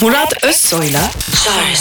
Murat Özsoy'la Şarj.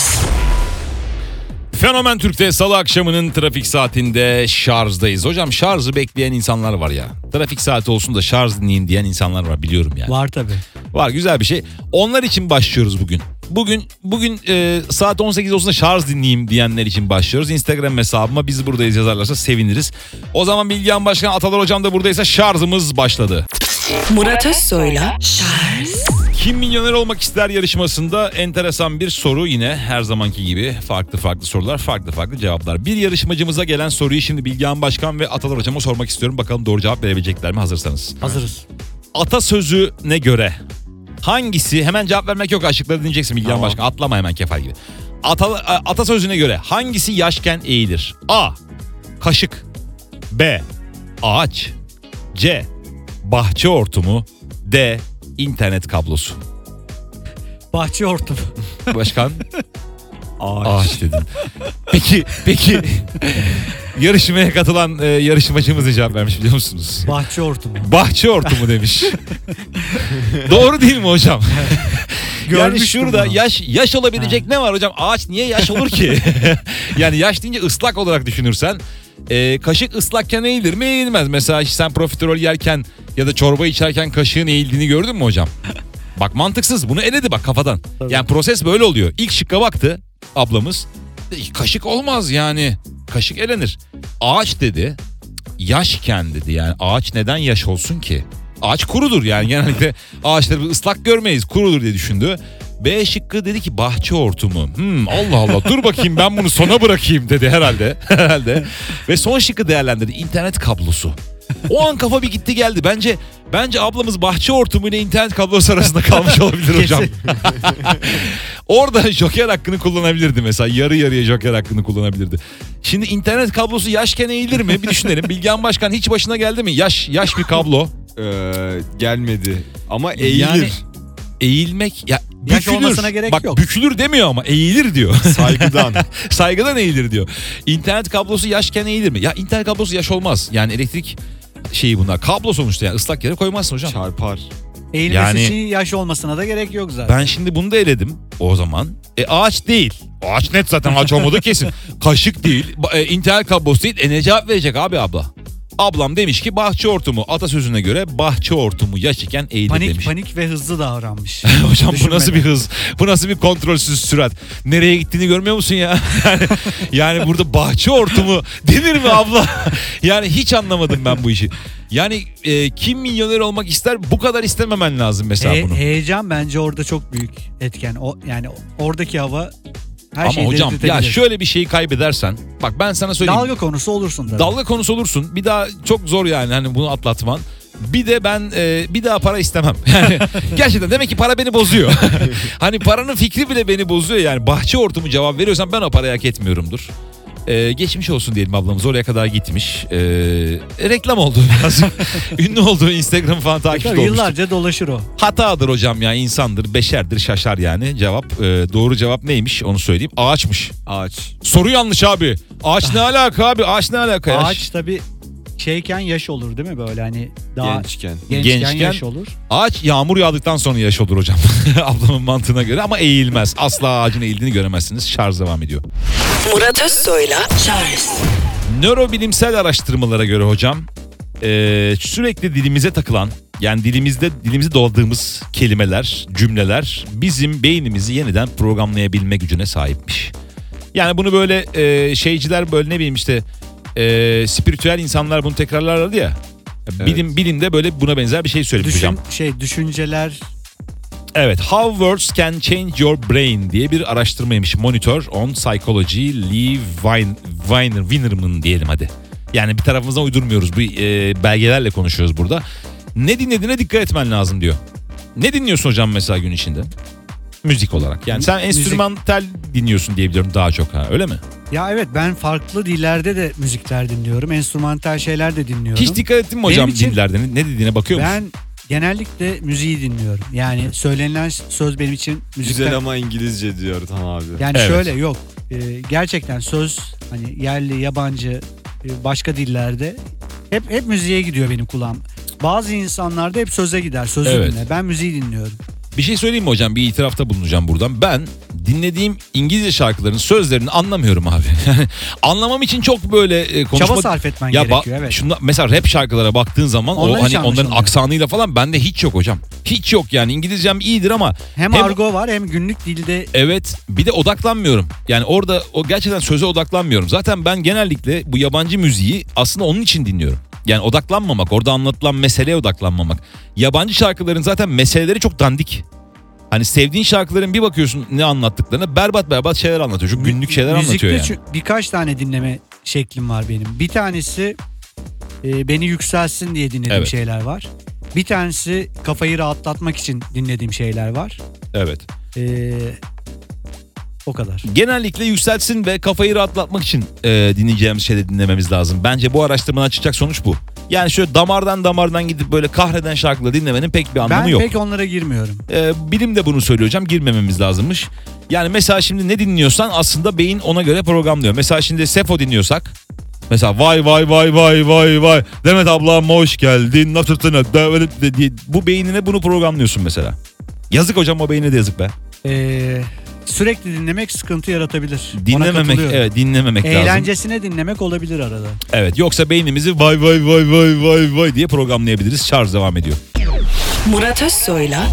Fenomen Türk'te salı akşamının trafik saatinde şarjdayız. Hocam şarjı bekleyen insanlar var ya. Trafik saati olsun da şarj dinleyin diyen insanlar var, biliyorum yani. Var tabii. Var, güzel bir şey. Onlar için başlıyoruz bugün. Bugün saat 18 olsun da şarj dinleyeyim diyenler için başlıyoruz. Instagram hesabıma biz buradayız yazarlarsa seviniriz. O zaman Bilgehan Başkan, Atalar Hocam da buradaysa şarjımız başladı. Murat Özsoy'la Şarj. Kim milyoner olmak ister yarışmasında enteresan bir soru, yine her zamanki gibi farklı sorular, farklı cevaplar. Bir yarışmacımıza gelen soruyu şimdi Bilgehan Başkan ve Atalar Hocam'a sormak istiyorum. Bakalım doğru cevap verebilecekler mi, hazırsanız? Hazırız. Atasözüne göre hangisi, hemen cevap vermek yok, aşıkları dinleyeceksin Bilgehan Tamam. Başkan, atlama hemen kefal gibi. Atasözüne göre hangisi yaşken eğilir? A. Kaşık. B. Ağaç. C. Bahçe hortumu. D. İnternet kablosu. Bahçe hortumu. Başkan? Ağaç dedin. Peki yarışmaya katılan yarışmacımız da cevap vermiş, biliyor musunuz? Bahçe hortumu. Bahçe hortumu demiş. Doğru değil mi hocam? Yani Görmüştüm şurada bunu. yaş olabilecek ne var hocam? Ağaç niye yaş olur ki? Yani yaş deyince ıslak olarak düşünürsen kaşık ıslakken eğilir mi? Eğilmez. Mesela sen profiterol yerken ya da çorba içerken kaşığın eğildiğini gördün mü hocam? Bak, mantıksız, bunu eledi bak kafadan. Tabii. Yani proses böyle oluyor. İlk şıkka baktı ablamız. Kaşık olmaz yani. Kaşık elenir. Ağaç dedi. Yaşken dedi. Yani ağaç neden yaş olsun ki? Ağaç kurudur yani, genellikle ağaçları ıslak görmeyiz, kurudur diye düşündü. B şıkkı dedi ki bahçe hortumu. Allah Allah, dur bakayım ben bunu sona bırakayım dedi herhalde. Ve son şıkkı değerlendirdi, internet kablosu. O an kafa bir gitti geldi. Bence ablamız bahçe hortumu ile internet kablosu arasında kalmış olabilir hocam. Orada joker hakkını kullanabilirdi mesela. Yarı yarıya joker hakkını kullanabilirdi. Şimdi internet kablosu yaşken eğilir mi? Bir düşünelim. Bilgehan Başkan, hiç başına geldi mi? Yaş bir kablo. Gelmedi ama eğilir. Yani eğilmek ya, Yaş bükülür. olmasına gerek Bak, yok. bükülür demiyor ama eğilir diyor. Saygıdan. Saygıdan eğilir diyor. İnternet kablosu yaşken eğilir mi? Ya internet kablosu yaş olmaz. Yani elektrik şeyi bunlar. Kablo sonuçta, yani ıslak yere koymazsın hocam. Çarpar. Eğilmesi Yani- için yaş olmasına da gerek yok zaten. Ben şimdi bunu da eledim o zaman. Ağaç değil. Ağaç net zaten, ağaç olmadığı kesin. Kaşık değil. İnternet kablosu değil. Ne cevap verecek abi abla? Ablam demiş ki bahçe hortumu. Atasözüne göre bahçe hortumu yaş iken eğilir demiş. Panik ve hızlı davranmış. Hocam bu nasıl bir Düşünmeden. hız? Bu nasıl bir kontrolsüz sürat? Nereye gittiğini görmüyor musun ya? Yani burada bahçe hortumu denir mi abla? Yani hiç anlamadım ben bu işi. Yani kim milyoner olmak ister, bu kadar istememen lazım mesela bunu. Heyecan bence orada çok büyük etken. Yani oradaki hava her Ama şeyi hocam ya delirtebilir. şöyle bir şeyi kaybedersen, bak ben sana söyleyeyim. Dalga konusu olursun tabii. Dalga konusu olursun. Bir daha çok zor yani hani bunu atlatman. Bir de ben bir daha para istemem. Yani gerçekten demek ki para beni bozuyor. Hani paranın fikri bile beni bozuyor yani. Bahçe hortumu cevap veriyorsam ben o parayı hak etmiyorumdur. Geçmiş olsun diyelim, ablamız oraya kadar gitmiş. Reklam oldu biraz. Ünlü olduğu Instagram falan takipçi Tabii olmuştur. yıllarca dolaşır o. Hatadır hocam ya, insandır, beşerdir, şaşar yani. Doğru cevap neymiş onu söyleyeyim. Ağaçmış. Ağaç. Soru yanlış abi. Ağaç ne alaka abi? Ağaç ne alaka? Ağaç tabii şeyken yaş olur değil mi, böyle hani daha Gençken. gençken yaş olur. Ağaç yağmur yağdıktan sonra yaş olur hocam. Ablamın mantığına göre, ama eğilmez. Asla ağacın eğildiğini göremezsiniz. Şarj devam ediyor. Murat Özsoy'la Şarj. Nörobilimsel araştırmalara göre hocam sürekli dilimize takılan, yani dilimizi doladığımız kelimeler, cümleler bizim beynimizi yeniden programlayabilme gücüne sahipmiş. Yani bunu böyle şeyciler, böyle ne bileyim işte spiritüel insanlar bunu tekrarlarlardı ya. Evet. Bilimde böyle buna benzer bir şey söylemiş hocam. Düşünceler. Evet, How Words Can Change Your Brain diye bir araştırmaymış. Monitor on Psychology, Lee Winerman diyelim hadi. Yani bir tarafımızdan uydurmuyoruz. Bu belgelerle konuşuyoruz burada. Ne dinlediğine dikkat etmen lazım diyor. Ne dinliyorsun hocam mesela gün içinde? Müzik olarak. Yani sen enstrümantal dinliyorsun diye biliyorum daha çok, ha öyle mi? Ya evet, ben farklı dillerde de müzikler dinliyorum. Enstrümantal şeyler de dinliyorum. Hiç dikkat ettin mi hocam Benim için- dillerde? Ne dediğine bakıyor musun? Ben genellikle müziği dinliyorum. Yani söylenilen söz benim için müzikten... Güzel ama İngilizce diyor tam abi. Yani Evet. şöyle yok. Gerçekten söz hani yerli, yabancı, başka dillerde hep müziğe gidiyor benim kulağım. Bazı insanlarda hep söze gider, sözü Evet. dinler. Ben müziği dinliyorum. Bir şey söyleyeyim mi hocam? Bir itirafta bulunacağım buradan. Ben dinlediğim İngilizce şarkıların sözlerini anlamıyorum abi. Yani anlamam için çok böyle konuşma... Çaba sarf etmen gerekiyor, evet. Mesela rap şarkılara baktığın zaman Onlar o hiç hani onların anlaşılmıyor. aksanıyla falan bende hiç yok hocam. Hiç yok yani. İngilizcem iyidir ama Hem argo var hem günlük dilde. evet, bir de odaklanmıyorum. Yani orada o gerçekten söze odaklanmıyorum. Zaten ben genellikle bu yabancı müziği aslında onun için dinliyorum. Yani odaklanmamak, orada anlatılan meseleye odaklanmamak. Yabancı şarkıların zaten meseleleri çok dandik. Hani sevdiğin şarkıların bir bakıyorsun ne anlattıklarına, berbat şeyler anlatıyor. Çok günlük şeyler anlatıyor Müzikte yani. birkaç tane dinleme şeklim var benim. Bir tanesi beni yükselsin diye dinlediğim Evet. şeyler var. Bir tanesi kafayı rahatlatmak için dinlediğim şeyler var. Evet. O kadar. Genellikle yükseltsin ve kafayı rahatlatmak için dinleyeceğimiz şeyleri dinlememiz lazım. Bence bu araştırmadan çıkacak sonuç bu. Yani şöyle damardan gidip böyle kahreden şarkıları dinlemenin pek bir anlamı Ben yok. pek onlara girmiyorum. Bilim de bunu söylüyor hocam, girmememiz lazımmış. Yani mesela şimdi ne dinliyorsan aslında beyin ona göre programlıyor. Mesela şimdi Sefo dinliyorsak mesela vay Demet ablam hoş geldin diye bu beynine bunu programlıyorsun mesela. Yazık hocam, o beynine de yazık be. Sürekli dinlemek sıkıntı yaratabilir. Ona Dinlememek, katılıyorum. evet, dinlememek lazım. Eğlencesine dinlemek olabilir arada. Evet, yoksa beynimizi vay diye programlayabiliriz. Şarj devam ediyor. Murat Özsoy'la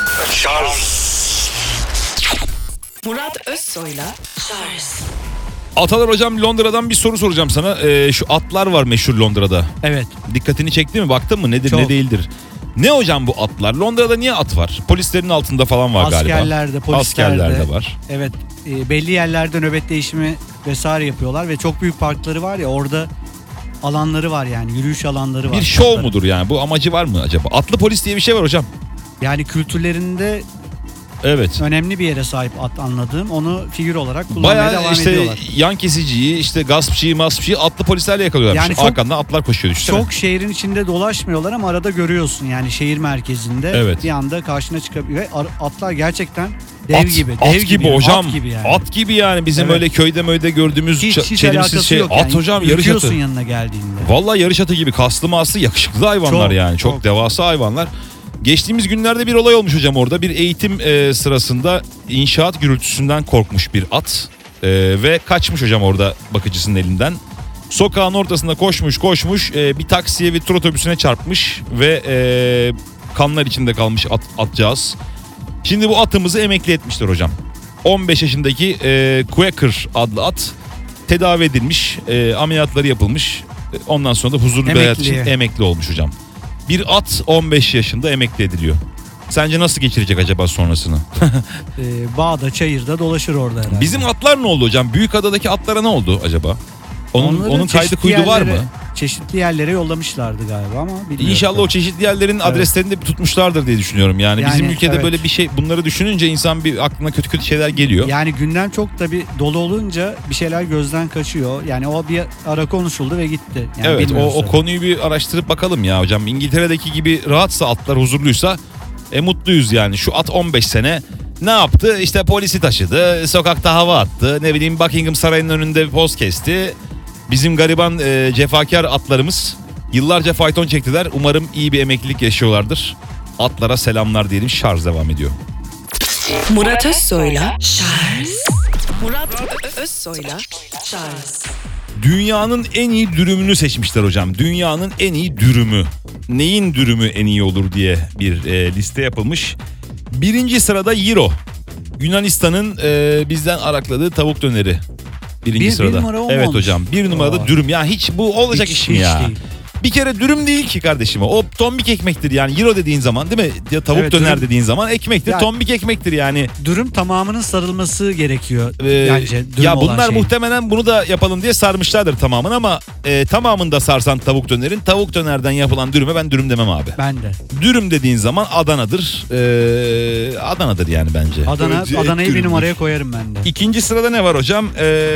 Murat Özsoy'la Charles. Atalar hocam, Londra'dan bir soru soracağım sana. Şu atlar var meşhur Londra'da. Evet. Dikkatini çekti mi? Baktın mı? Nedir Çok. ne değildir? Ne hocam bu atlar? Londra'da niye at var? Polislerin altında falan var galiba. Askerlerde, polislerde. Askerlerde var. Evet. Belli yerlerde nöbet değişimi vesaire yapıyorlar ve çok büyük parkları var ya, orada alanları var yani, yürüyüş alanları var. Bir şov atların. mudur yani? Bu amacı var mı acaba? Atlı polis diye bir şey var hocam. Yani kültürlerinde Evet. önemli bir yere sahip at, anladığım. Onu figür olarak kullanmaya Bayağı devam işte ediyorlar. yan kesiciyi, işte gaspçıyı, maspçıyı atlı polislerle yakalıyorlar. Yani çok- Arkandan atlar koşuyor, düşünsene. Çok şehrin içinde dolaşmıyorlar ama arada görüyorsun yani, şehir merkezinde Evet. bir anda karşına çıkabiliyor. Ve atlar gerçekten dev gibi. At Dev gibi hocam. At gibi yani. At gibi yani, bizim Evet. öyle köyde möyde gördüğümüz hiç çelimsiz alakası şey. yok At yani. hocam, yarış Ürküyorsun atı. yanına geldiğinde. Vallahi yarış atı gibi, kaslı maslı, yakışıklı hayvanlar Çok, yani. Çok çok. devasa hayvanlar. Geçtiğimiz günlerde bir olay olmuş hocam orada. Bir eğitim sırasında inşaat gürültüsünden korkmuş bir at. Ve kaçmış hocam orada bakıcısının elinden. Sokağın ortasında koşmuş. Bir taksiye, bir tur otobüsüne çarpmış. Ve kanlar içinde kalmış atcağız. Şimdi bu atımızı emekli etmişler hocam. 15 yaşındaki Quaker adlı at tedavi edilmiş. Ameliyatları yapılmış. Ondan sonra da huzurlu bir hayat için Emekliye. emekli olmuş hocam. Bir at 15 yaşında emekli ediliyor. Sence nasıl geçirecek acaba sonrasını? Bağda, çayırda dolaşır orada herhalde. Bizim atlar ne oldu hocam? Büyükada'daki atlara ne oldu acaba? Onları Onun kaydı çeşitli kuydu var mı? yerlere- Çeşitli yerlere yollamışlardı galiba ama bilmiyorum. İnşallah o çeşitli yerlerin adreslerini de tutmuşlardır diye düşünüyorum yani. Bizim Yani, ülkede evet. böyle bir şey, bunları düşününce insan bir aklına kötü şeyler geliyor. Yani gündem çok tabii dolu olunca bir şeyler gözden kaçıyor. Yani o bir ara konuşuldu ve gitti. Yani Evet, bilmiyoruz o tabii. konuyu bir araştırıp bakalım ya hocam. İngiltere'deki gibi rahatsa atlar, huzurluysa mutluyuz yani. Şu at 15 sene ne yaptı? İşte polisi taşıdı, sokakta hava attı, ne bileyim Buckingham Sarayı'nın önünde poz kesti. Bizim gariban cefakar atlarımız yıllarca fayton çektiler. Umarım iyi bir emeklilik yaşıyorlardır. Atlara selamlar diyelim. Şarj devam ediyor. Murat Özsoy'la Charles. Murat Özsoy'la Charles. Dünyanın en iyi dürümünü seçmişler hocam. Dünyanın en iyi dürümü. Neyin dürümü en iyi olur diye bir liste yapılmış. Birinci sırada Gyro. Yunanistan'ın bizden arakladığı tavuk döneri. Birinci Bir sırada. numara o mu Evet olmuş? hocam. Bir numarada Aa. dürüm. Ya hiç bu olacak Hiç- iş mi hiç ya? değil. Bir kere dürüm değil ki kardeşim o. O tombik ekmektir yani. Gyro dediğin zaman değil mi? Ya tavuk Evet, döner dürüm- dediğin zaman ekmektir. Ya- Tombik ekmektir yani. Dürüm tamamının sarılması gerekiyor Ee, bence. Dürüm ya olan bunlar şey. muhtemelen bunu da yapalını diye sarmışlardır tamamını ama tamamında sarsan tavuk dönerin, tavuk dönerden yapılan dürüme ben dürüm demem abi. Ben de. Dürüm dediğin zaman Adana'dır. Adana'dır yani bence. Önce et Adana'yı bir dürümdür. numaraya koyarım ben de. İkinci sırada ne var hocam?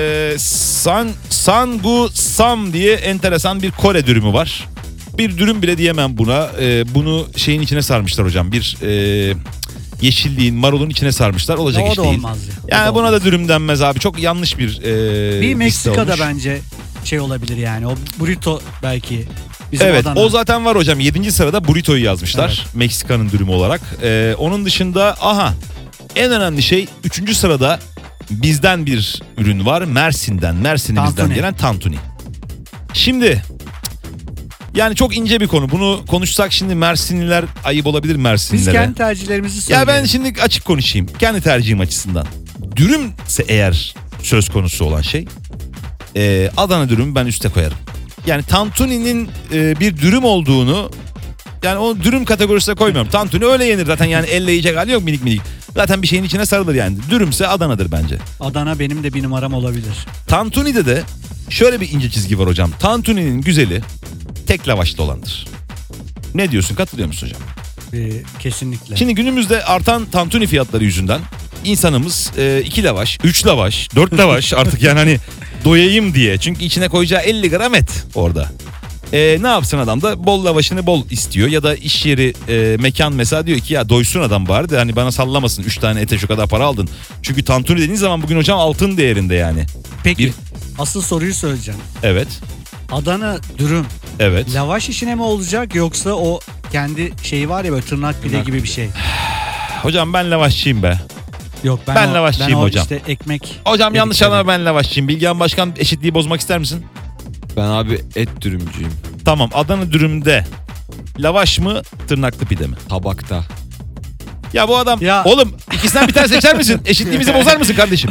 Sangu Sam diye enteresan bir Kore dürümü var. Bir dürüm bile diyemem buna. Bunu şeyin içine sarmışlar hocam. Bir yeşilliğin, marulun içine sarmışlar. Olacak O iş da değil. olmaz ya. Yani O da buna olmaz. da dürüm denmez abi. Çok yanlış bir Bir liste Meksika'da olmuş. bence şey olabilir yani. O burrito belki Bizim Evet Adana. o zaten var hocam. 7. sırada burrito'yu yazmışlar. Meksika'nın dürümü olarak. Onun dışında en önemli şey 3. sırada bizden bir ürün var. Mersin'imizden Tantuni. gelen tantuni. Şimdi yani çok ince bir konu. Bunu konuşsak şimdi Mersinliler ayıp olabilir Biz Mersinlilere. kendi tercihlerimizi söyleyelim. Ya ben şimdi açık konuşayım. Kendi tercihim açısından. Dürümse eğer söz konusu olan şey Adana dürümü ben üste koyarım. Yani Tantuni'nin bir dürüm olduğunu yani o dürüm kategorisine koymuyorum. Tantuni öyle yenir zaten yani elle yiyecek hali yok minik minik. Zaten bir şeyin içine sarılır yani. Dürümse Adana'dır bence. Adana benim de bir numaram olabilir. Tantuni'de de şöyle bir ince çizgi var hocam. Tantuni'nin güzeli tek lavaşlı olandır. Ne diyorsun, katılıyor musun hocam? Kesinlikle. Şimdi günümüzde artan tantuni fiyatları yüzünden insanımız 2 lavaş, 3 lavaş, 4 lavaş artık yani hani doyayım diye. Çünkü içine koyacağı 50 gram et orada. Ne yapsın adam da bol lavaşını bol istiyor ya da iş yeri mekan mesela diyor ki ya doysun adam bari de hani bana sallamasın 3 tane ete şu kadar para aldın. Çünkü tantuni dediğin zaman bugün hocam altın değerinde yani. Peki asıl soruyu söyleyeceğim. Evet. Adana dürüm Evet. lavaş işine mi olacak yoksa o kendi şeyi var ya böyle tırnak pide gibi bir şey? Hocam ben lavaşçıyım be. Yok Ben lavaşçıyım hocam. işte ekmek. Hocam yanlış dedikleri. anlama ben lavaşçıyım. Bilgehan Başkan eşitliği bozmak ister misin? Ben abi et dürümcüyüm. Tamam Adana dürümde lavaş mı tırnaklı pide mi? Tabakta. Ya bu adam Ya. oğlum ikisinden bir tane seçer misin? Eşitliğimizi bozar mısın kardeşim?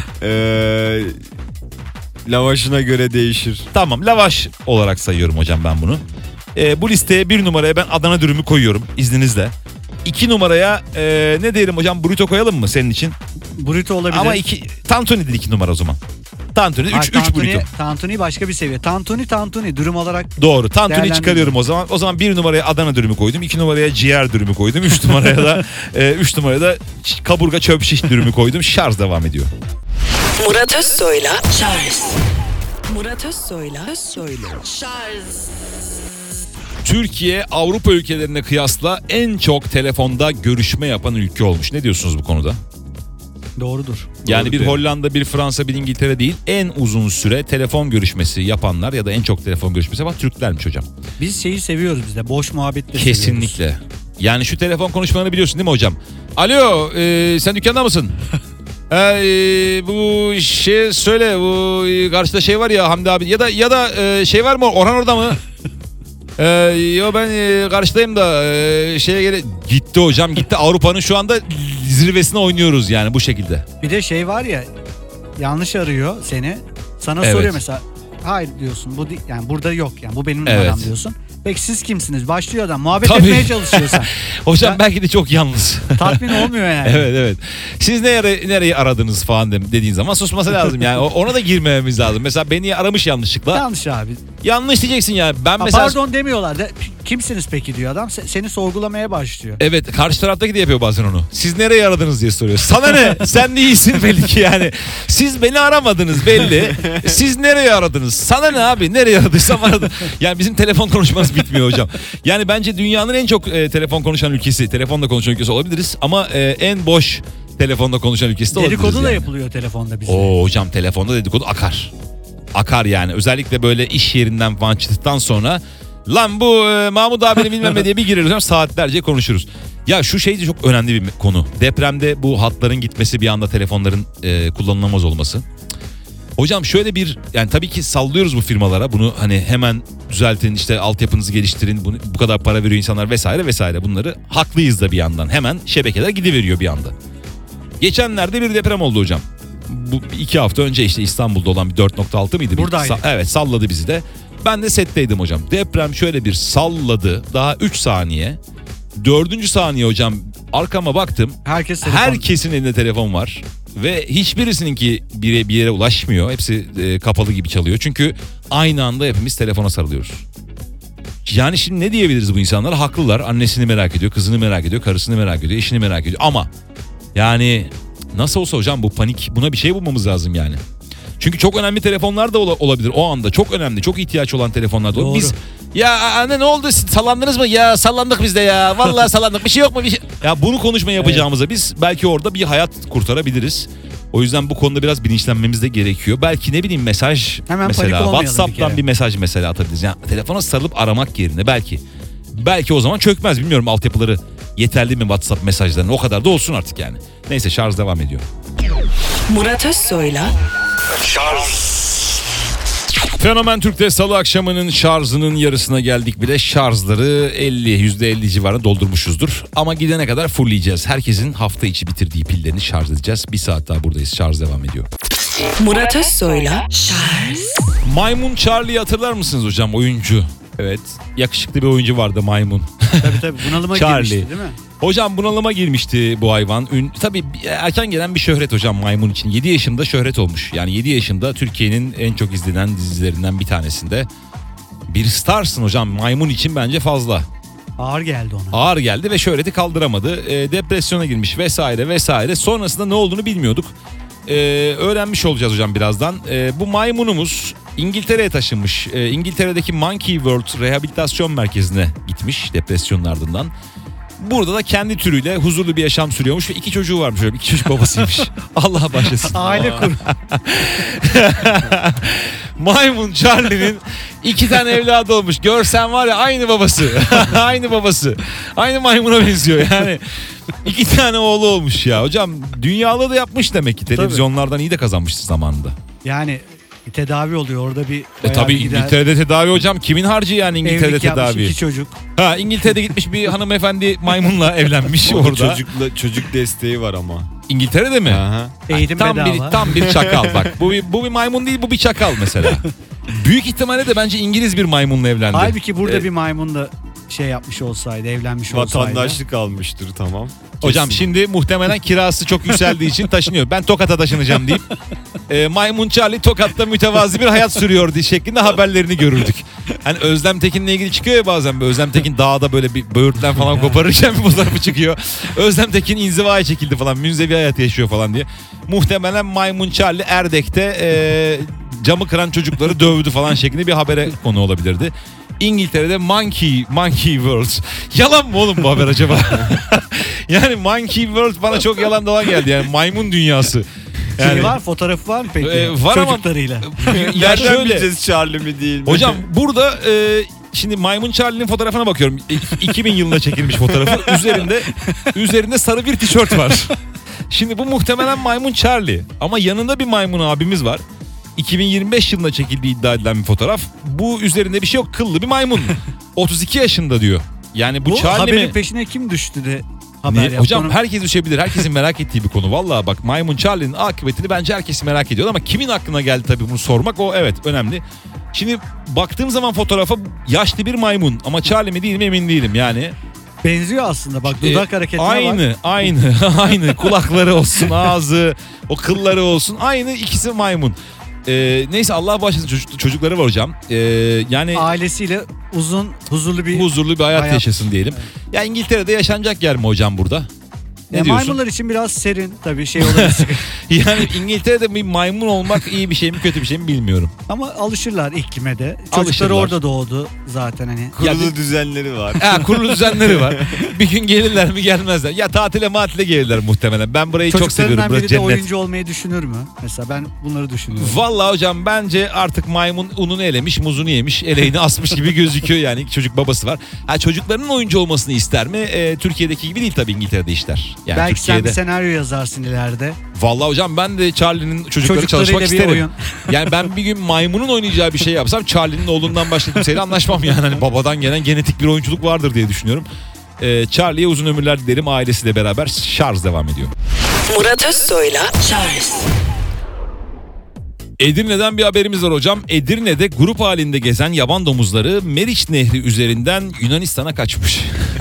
Lavaşına göre değişir. Tamam lavaş olarak sayıyorum hocam ben bunu. Bu listeye 1 numaraya ben Adana dürümü koyuyorum izninizle. 2 numaraya ne diyelim hocam burrito koyalım mı senin için? Burrito olabilir. Ama tantuni dedi 2 numara o zaman. Tantuni 3 burrito. Tantuni başka bir seviye. Tantuni dürüm olarak Doğru. Tantuni Değerlendirdim. çıkarıyorum o zaman. O zaman 1 numaraya Adana dürümü koydum. 2 numaraya ciğer dürümü koydum. 3 numaraya da kaburga çöp şiş dürümü koydum. Şarj devam ediyor. Murat Özsoy'la Charles. Murat Özsoy'la Charles. Türkiye Avrupa ülkelerine kıyasla en çok telefonda görüşme yapan ülke olmuş. Ne diyorsunuz bu konuda? doğrudur. Yani bir Doğru. Hollanda, bir Fransa, bir İngiltere değil. En uzun süre telefon görüşmesi yapanlar ya da en çok telefon görüşmesi yapan Türklermiş hocam. Biz şeyi seviyoruz biz de. Boş muhabbetle Kesinlikle. Yani şu telefon konuşmalarını biliyorsun değil mi hocam? Alo, sen dükkanda mısın? Bu şey söyle, bu karşıda şey var ya Hamdi abi ya da şey var mı Orhan orada mı? Yo ben karşıdayım da gitti hocam gitti. Avrupa'nın şu anda zirvesine oynuyoruz yani bu şekilde. Bir de şey var ya yanlış arıyor seni. Sana Evet. soruyor mesela. Hayır diyorsun. Bu yani burada yok yani. Bu benim Evet. numaram diyorsun. Peki siz kimsiniz? Başlıyor adam. Muhabbet Tabii. etmeye çalışıyorsan. Hocam belki de çok yalnız. Tatmin olmuyor yani. Evet. Siz nereyi aradınız falan dediğin zaman susması lazım yani. Ona da girmememiz lazım. Mesela beni aramış yanlışlıkla. Yanlış abi. Yanlış diyeceksin yani. Ben Ha, mesela pardon demiyorlar da kimsiniz peki diyor adam. Seni sorgulamaya başlıyor. evet karşı taraftaki de yapıyor bazen onu. Siz nereye aradınız diye soruyor. Sana ne? Sen değilsin belli ki yani. Siz beni aramadınız belli. Siz nereye aradınız? Sana ne abi? Nereye aradıysam aradım. Yani bizim telefon konuşmamız bitmiyor hocam. Yani bence dünyanın en çok telefonla konuşan ülkesi olabiliriz. Ama en boş telefonla konuşan ülkesi de olabiliriz. Dedikodu da yani. yapılıyor telefonda bizde. Oo hocam telefonda dedikodu akar. Akar yani. Özellikle böyle iş yerinden falan çıktıktan sonra lan bu Mahmut abinin bilmem ne diye bir gireriz. Saatlerce konuşuruz. Ya şu şey de çok önemli bir konu. Depremde bu hatların gitmesi bir anda telefonların kullanılamaz olması. Hocam şöyle bir yani tabii ki sallıyoruz bu firmalara. Bunu hani hemen düzeltin işte altyapınızı geliştirin. Bu kadar para veriyor insanlar vesaire. Bunları haklıyız da bir yandan. Hemen şebekeler gidiveriyor bir anda. Geçenlerde bir deprem oldu hocam. Bu 2 hafta önce işte İstanbul'da olan bir 4.6 mıydı? Buradaydık. Evet salladı bizi de. Ben de setteydim hocam. Deprem şöyle bir salladı. Daha 3 saniye. 4. saniye hocam arkama baktım. Herkesin elinde telefon var. Ve hiçbirisininki bir yere ulaşmıyor. Hepsi kapalı gibi çalıyor. Çünkü aynı anda hepimiz telefona sarılıyoruz. Yani şimdi ne diyebiliriz bu insanlara? Haklılar. Annesini merak ediyor, kızını merak ediyor, karısını merak ediyor, eşini merak ediyor. Ama yani nasıl olsa hocam bu panik, buna bir şey bulmamız lazım yani. Çünkü çok önemli telefonlar da olabilir o anda. Çok önemli, çok ihtiyaç olan telefonlar da olabilir. Biz ya anne ne oldu sallandınız mı? Ya sallandık biz de ya. Vallahi sallandık. Bir şey yok mu? Ya bunu konuşma yapacağımıza biz belki orada bir hayat kurtarabiliriz. O yüzden bu konuda biraz bilinçlenmemiz de gerekiyor. Belki ne bileyim mesaj Hemen panik mesela olmayalım bir WhatsApp'tan kere. bir mesaj mesela atabiliriz. Yani telefona sarılıp aramak yerine belki o zaman çökmez. Bilmiyorum altyapıları yeterli mi WhatsApp mesajlarının, o kadar da olsun artık yani. Neyse şarj devam ediyor. Murat Özsoy'la Fenomen Türk'te salı akşamının şarjının yarısına geldik bile. Şarjları %50 civarında doldurmuşuzdur. Ama gidene kadar fullleyeceğiz. Herkesin hafta içi bitirdiği pillerini şarj edeceğiz. Bir saat daha buradayız. Şarj devam ediyor. Murat Özsoy'la Maymun Charlie'yi hatırlar mısınız hocam, oyuncu? Evet. Yakışıklı bir oyuncu vardı, maymun. Tabii bunalıma Charlie. girmişti değil mi? Hocam bunalıma girmişti bu hayvan. Tabii erken gelen bir şöhret hocam maymun için. 7 yaşında şöhret olmuş. Yani 7 yaşında Türkiye'nin en çok izlenen dizilerinden bir tanesinde. Bir starsın hocam, maymun için bence fazla. Ağır geldi ona. Ağır geldi ve şöhreti kaldıramadı. Depresyona girmiş vesaire. Sonrasında ne olduğunu bilmiyorduk. Öğrenmiş olacağız hocam birazdan. Bu maymunumuz İngiltere'ye taşınmış. İngiltere'deki Monkey World Rehabilitasyon Merkezi'ne gitmiş depresyonun ardından. Burada da kendi türüyle huzurlu bir yaşam sürüyormuş ve 2 çocuğu varmış. 2 çocuk babasıymış. Allah başlasın. Aile kur. Maymun Charlie'nin 2 tane evladı olmuş. Görsen var ya, aynı babası. Aynı babası. Aynı maymuna benziyor yani. 2 tane oğlu olmuş ya. Hocam dünyalı da yapmış demek ki. Televizyonlardan iyi de kazanmıştı zamanında. Yani tedavi oluyor orada bir. Tabii İngiltere'de tedavi hocam. Kimin harcı yani İngiltere'de evlilik yapmış, tedavi? 2 çocuk. Ha, İngiltere'de gitmiş bir hanımefendi maymunla evlenmiş orada. Çocuk desteği var ama. İngiltere'de mi? Aha. Eğitim bedava. Tam bir çakal bak. Bu bir maymun değil, bu bir çakal mesela. Büyük ihtimalle de bence İngiliz bir maymunla evlendi. Halbuki burada bir maymunla evlenmiş olsaydı. Vatandaşlık almıştır, tamam. Hocam Kesin. şimdi muhtemelen kirası çok yükseldiği için taşınıyor. Ben Tokat'a taşınacağım deyip Maymun Charlie Tokat'ta mütevazi bir hayat sürüyor diye şeklinde haberlerini görürdük. Hani Özlem Tekin'le ilgili çıkıyor ya bazen. Özlem Tekin dağda böyle bir böğürtlen falan koparırken bir fotoğrafı çıkıyor. Özlem Tekin inzivaya çekildi falan, münzevi hayat yaşıyor falan diye. Muhtemelen Maymun Charlie Erdek'te camı kıran çocukları dövdü falan şeklinde bir habere konu olabilirdi. İngiltere'de Monkey World. Yalan mı oğlum bu haber acaba? Yani Monkey World bana çok yalan dolan geldi. Yani maymun dünyası. Yani, Fotoğrafı var mı peki? var ama- Çocuklarıyla. ya Nereden şöyle. bileceğiz Charlie mi değil mi? Hocam burada şimdi Maymun Charlie'nin fotoğrafına bakıyorum. 2000 yılında çekilmiş fotoğrafı. Üzerinde sarı bir tişört var. Şimdi bu muhtemelen Maymun Charlie. Ama yanında bir maymun abimiz var. 2025 yılında çekildiği iddia edilen bir fotoğraf. Bu üzerinde bir şey yok. Kıllı bir maymun. 32 yaşında diyor. Yani bu Charlie haberin mi? peşine kim düştü de haber yaptı? Hocam Onu- herkes düşebilir. Herkesin merak ettiği bir konu. Vallahi bak, Maymun Charlie'nin akıbetini bence herkes merak ediyor ama kimin aklına geldi tabii bunu sormak, o evet önemli. Şimdi baktığım zaman fotoğrafa yaşlı bir maymun ama Charlie mi değil mi emin değilim yani. benziyor aslında. Bak dudak hareketine bak. Aynı kulakları olsun, ağzı, o kılları olsun, aynı, ikisi maymun. Neyse Allah bağışlasın, çocukları var hocam. Yani Ailesiyle uzun, huzurlu bir huzurlu bir hayat hayat. yaşasın diyelim. Ya İngiltere'de yaşanacak yer mi hocam burada? Ne diyorsun? Maymunlar için biraz serin tabii olabilir. Yani İngiltere'de bir maymun olmak iyi bir şey mi kötü bir şey mi bilmiyorum. Ama alışırlar iklime de. Çocukları Alışırlar. orada doğdu zaten hani. Kurulu düzenleri var. Kurulu düzenleri var. Bir gün gelirler mi gelmezler. Ya tatile gelirler muhtemelen. Ben burayı çok seviyorum. Çocuklarından Burası biri de cennet. oyuncu olmayı düşünür mü? Mesela ben bunları düşünüyorum. Vallahi hocam bence artık maymun ununu elemiş, muzunu yemiş, eleğini asmış gibi gözüküyor yani. Çocuk babası var. Çocuklarının oyuncu olmasını ister mi? Türkiye'deki gibi değil tabii, İngiltere'de işler. Yani Belki sen Türkiye'de. bir senaryo yazarsın ileride. Vallahi hocam ben de Charlie'nin çocukları Çocuklarıyla çalışmak bir isterim. oyun. Yani ben bir gün maymunun oynayacağı bir şey yapsam Charlie'nin oğlundan başka kimseyle anlaşmam yani. Hani babadan gelen genetik bir oyunculuk vardır diye düşünüyorum. Charlie'ye uzun ömürler dilerim, ailesiyle beraber. Şarj devam ediyor. Murat Özsoy'la Edirne'den bir haberimiz var hocam. Edirne'de grup halinde gezen yaban domuzları Meriç Nehri üzerinden Yunanistan'a kaçmış.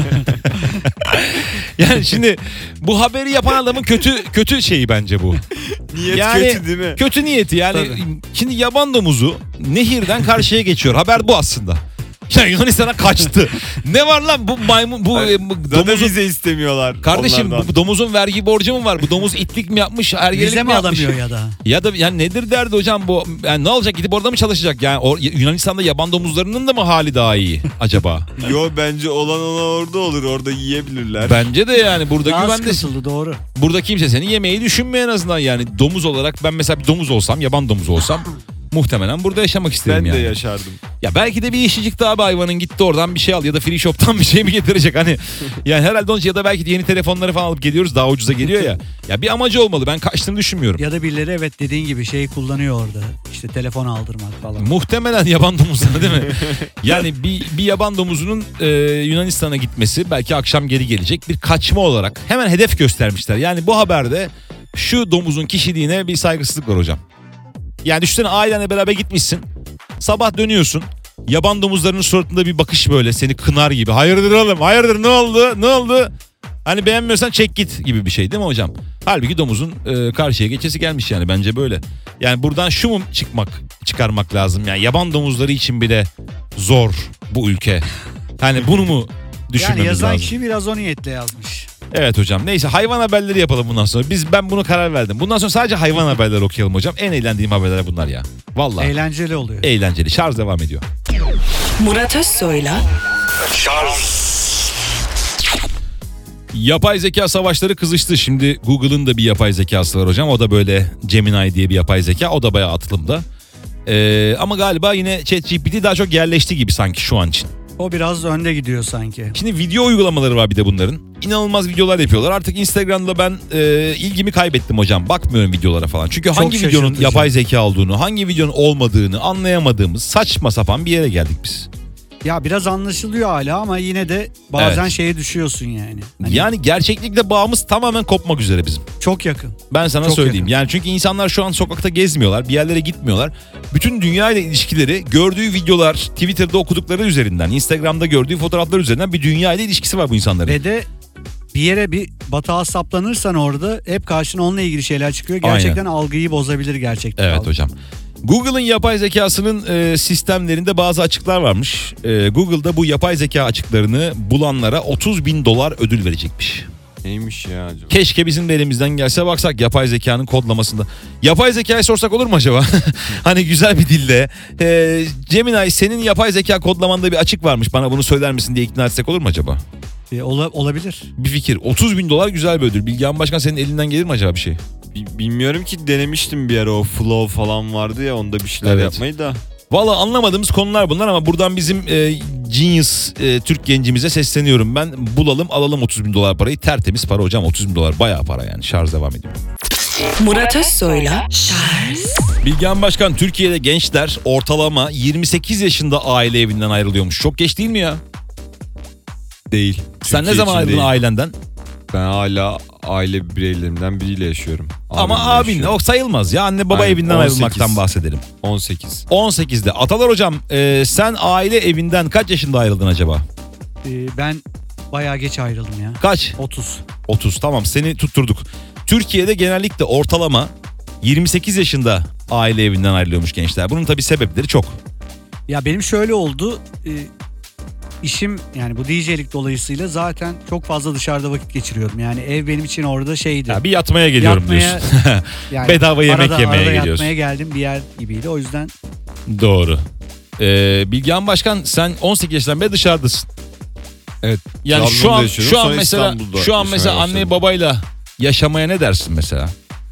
Yani şimdi bu haberi yapan adamın kötü şeyi bence bu. Niyet Yani kötü değil mi? kötü niyeti yani. Tabii. Şimdi yaban domuzu nehirden karşıya geçiyor. Haber bu aslında. Ya Yunanistan'a kaçtı. Ne var lan bu maymun bu Zaten domuzun vize istemiyorlar. kardeşim onlardan. bu domuzun vergi borcu mu var? Bu domuz itlik mi yapmış? Ergelik Vize mi mi yapmış? alamıyor ya da? Ya da yani nedir derdi hocam bu? Yani ne olacak, gidip orada mı çalışacak? Yani Yunanistan'da yaban domuzlarının da mı hali daha iyi acaba? Yo bence olan ona orada olur. Orada yiyebilirler. Bence de yani burada Daha güvendesin. sıkıntılı, doğru. Burada kimse seni yemeği düşünmüyor en azından yani. Domuz olarak ben mesela bir domuz olsam, yaban domuzu olsam muhtemelen burada yaşamak isterim Ben yani. de yaşardım. Ya belki de bir işi çıktı abi hayvanın, gitti oradan bir şey al ya da free shop'tan bir şey mi getirecek hani. Yani herhalde onun için, ya da belki de yeni telefonları falan alıp geliyoruz, daha ucuza geliyor ya. Ya bir amacı olmalı, ben kaçtığını düşünmüyorum. Ya da birileri evet dediğin gibi şey kullanıyor orada. İşte telefon aldırmak falan. Muhtemelen yaban domuzları değil mi? Yani bir yaban domuzunun Yunanistan'a gitmesi, belki akşam geri gelecek bir kaçma olarak hemen hedef göstermişler. Yani bu haberde şu domuzun kişiliğine bir saygısızlık var hocam. Yani düşünsene, ailenle beraber gitmişsin. Sabah dönüyorsun. Yaban domuzlarının suratında bir bakış böyle seni kınar gibi. Hayırdır oğlum, hayırdır, ne oldu, ne oldu? Hani beğenmiyorsan çek git gibi bir şey değil mi hocam? Halbuki domuzun karşıya geçesi gelmiş yani, bence böyle. Yani buradan şu mu çıkarmak lazım? Yani yaban domuzları için bile zor bu ülke. Hani bunu mu düşünmemiz Yani yazan lazım? kişi biraz o niyetle yazmış. Evet hocam, neyse hayvan haberleri yapalım bundan sonra. Ben bunu karar verdim. Bundan sonra sadece hayvan haberleri okuyalım hocam. En eğlendiğim haberler bunlar ya. Vallahi. Eğlenceli oluyor. Eğlenceli. Şarj devam ediyor. Murat Özsoy'la Yapay zeka savaşları kızıştı. Şimdi Google'ın da bir yapay zekası var hocam. O da böyle Gemini diye bir yapay zeka. O da bayağı atılımda. Ama galiba yine ChatGPT daha çok yerleşti gibi sanki şu an için. O biraz önde gidiyor sanki. Şimdi video uygulamaları var bir de bunların. İnanılmaz videolar yapıyorlar. Artık Instagram'da ben ilgimi kaybettim hocam. Bakmıyorum videolara falan. Çünkü hangi videonun şaşırtıcı. yapay zeka olduğunu, hangi videonun olmadığını anlayamadığımız saçma sapan bir yere geldik biz. Ya biraz anlaşılıyor hala ama yine de bazen Evet. şeye düşüyorsun yani. Hani Yani gerçeklikle bağımız tamamen kopmak üzere bizim. çok yakın. Ben sana Çok söyleyeyim. yakın. Yani çünkü insanlar şu an sokakta gezmiyorlar, bir yerlere gitmiyorlar. Bütün dünya ile ilişkileri gördüğü videolar, Twitter'da okudukları üzerinden, Instagram'da gördüğü fotoğraflar üzerinden bir dünya ile ilişkisi var bu insanların. Ve de bir yere bir batağa saplanırsan orada hep karşına onunla ilgili şeyler çıkıyor. Gerçekten algıyı bozabilir gerçekten. Evet hocam. Google'ın yapay zekasının sistemlerinde bazı açıklar varmış. Google'da bu yapay zeka açıklarını bulanlara $30.000 ödül verecekmiş. Neymiş ya acaba? Keşke bizim de elimizden gelse, baksak yapay zekanın kodlamasında. Yapay zekayı sorsak olur mu acaba? Hani güzel bir dille. Gemini, senin yapay zeka kodlamanda bir açık varmış, bana bunu söyler misin diye ikna etsek olur mu acaba? Olabilir. Bir fikir. $30.000 güzel bir ödül. Bilgehan Başkan, senin elinden gelir mi acaba bir şey? Bilmiyorum ki, denemiştim bir ara, o flow falan vardı ya, onda bir şeyler Evet. yapmayı da. Valla anlamadığımız konular bunlar ama buradan bizim genius Türk gencimize sesleniyorum ben. Bulalım, alalım $30.000 parayı. Tertemiz para hocam, $30.000 bayağı para yani. Şarj devam ediyor. Murat Özsoy'la Bilgehan Başkan, Türkiye'de gençler ortalama 28 yaşında aile evinden ayrılıyormuş. Çok geç değil mi ya? Değil. Sen ne Türkiye zaman için ayrıldın değil. ailenden? Ben hala aile bireylerimden biriyle yaşıyorum. Ama Abimle abin yaşıyorum. o sayılmaz ya. Anne baba Aynen, evinden 18. ayrılmaktan bahsedelim. 18. 18'de. Atalar hocam, sen aile evinden kaç yaşında ayrıldın acaba? Ben bayağı geç ayrıldım ya. Kaç? 30. 30, tamam, seni tutturduk. Türkiye'de genellikle ortalama 28 yaşında aile evinden ayrılıyormuş gençler. Bunun tabii sebepleri çok. Ya benim şöyle oldu. İşim yani bu DJ'lik dolayısıyla zaten çok fazla dışarıda vakit geçiriyordum. Yani ev benim için orada şeydi. Ya bir yatmaya geliyorum Yatmaya- diyorsun. Yani bedava yemek yemeye arada geliyorsun. yatmaya geldim bir yer gibiydi. O yüzden Doğru. Bilgehan Başkan, sen 18 yaşından beri dışarıdasın. Evet. Yani şu Trabzon'da an yaşıyorum, şu an sonra mesela İstanbul'da şu an mesela yaşamaya anne başladım. babayla yaşamaya ne dersin mesela?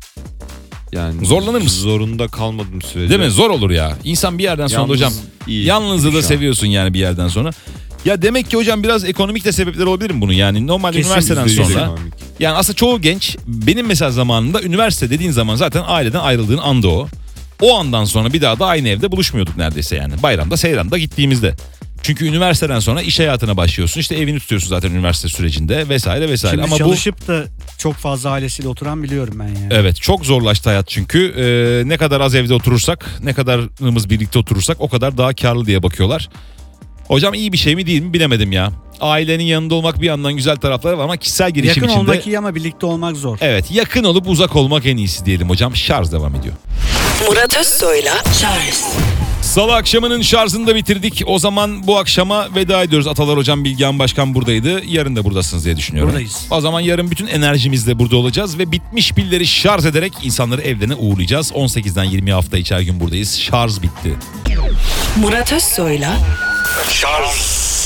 Yani Zorlanır mısın? Zorunda kalmadım sürece. Değil mi? Zor olur ya. İnsan bir yerden sonra Yalnız hocam iyi. yalnızlığı da Şu an. seviyorsun yani bir yerden sonra. Ya demek ki hocam biraz ekonomik de sebepleri olabilir mi bunun? Yani normalde Kesin üniversiteden %100 sonra Ekonomik. yani aslında çoğu genç, benim mesela zamanında üniversite dediğin zaman zaten aileden ayrıldığın anda o. O andan sonra bir daha da aynı evde buluşmuyorduk neredeyse yani. Bayramda, seyramda gittiğimizde. Çünkü üniversiteden sonra iş hayatına başlıyorsun. İşte evini tutuyorsun zaten üniversite sürecinde vesaire vesaire. şimdi Ama bu çalışıp da çok fazla ailesiyle oturan biliyorum ben yani. evet, çok zorlaştı hayat çünkü. Ne kadar az evde oturursak, ne kadarımız birlikte oturursak o kadar daha karlı diye bakıyorlar. Hocam iyi bir şey mi değil mi bilemedim ya. Ailenin yanında olmak bir yandan güzel tarafları var ama kişisel gelişim Yakın için de... olmak iyi ama birlikte olmak zor. Evet, yakın olup uzak olmak en iyisi diyelim hocam. Şarj devam ediyor. Murat Özsoy'la Salı akşamının şarjını da bitirdik. O zaman bu akşama veda ediyoruz. Atalar Hocam, Bilgehan Başkan buradaydı. Yarın da buradasınız diye düşünüyorum. Buradayız. O zaman yarın bütün enerjimizle burada olacağız ve bitmiş pilleri şarj ederek insanları evlerine uğurlayacağız. 18'den 20'ye hafta içi her gün buradayız. Şarj bitti. Murat Özsoy'la Charles